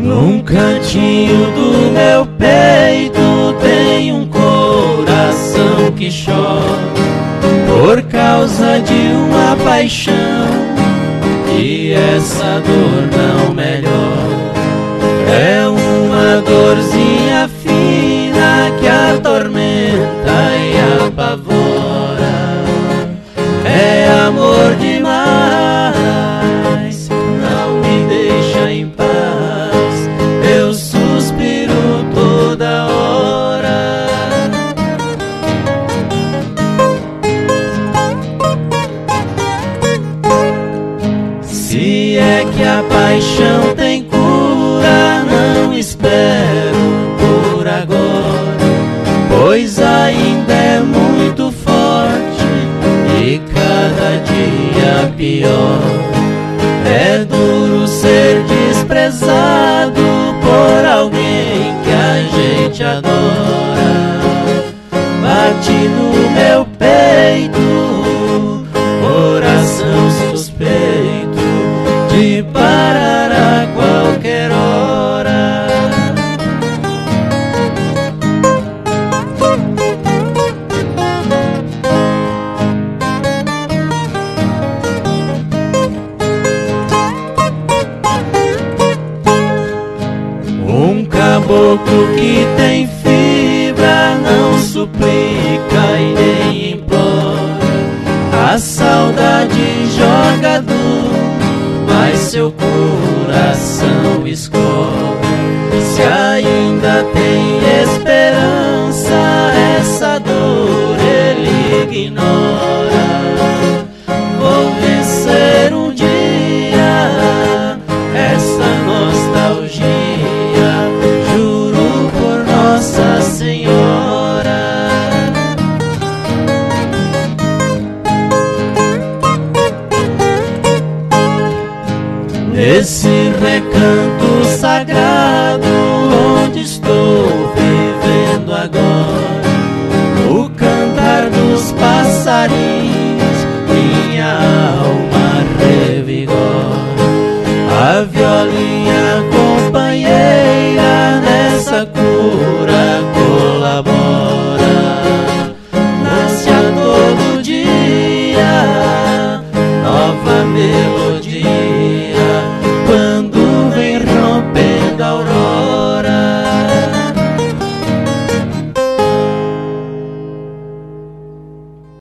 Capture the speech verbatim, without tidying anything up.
Num cantinho do meu peito tem um coração que chora por causa de uma paixão, e essa dor não melhora. É uma dorzinha fina que atormenta e apavora. É amor demais, não me deixa em paz. Eu suspiro toda hora. Se é que a paixão tem cura, não espero por agora, pois ainda é muito forte e cada dia pior. É duro ser desprezado por alguém que a gente adora. Bate no meu peito, coração suspeito de parar a qualquer hora. Um caboclo que tem fibra não suplica e nem implora. A saudade joga duro, mas seu coração escorre. Se ainda tem esperança, essa dor ele ignora. Vou vencer um dia essa nostalgia, juro por Nossa Senhora. Nesse recanto sagrado onde estou vivendo agora, o cantar dos passarinhos minha alma revigora. A violinha companheira nessa cura colabora. Nasce a todo dia nova melodia, quando vem rompendo a aurora.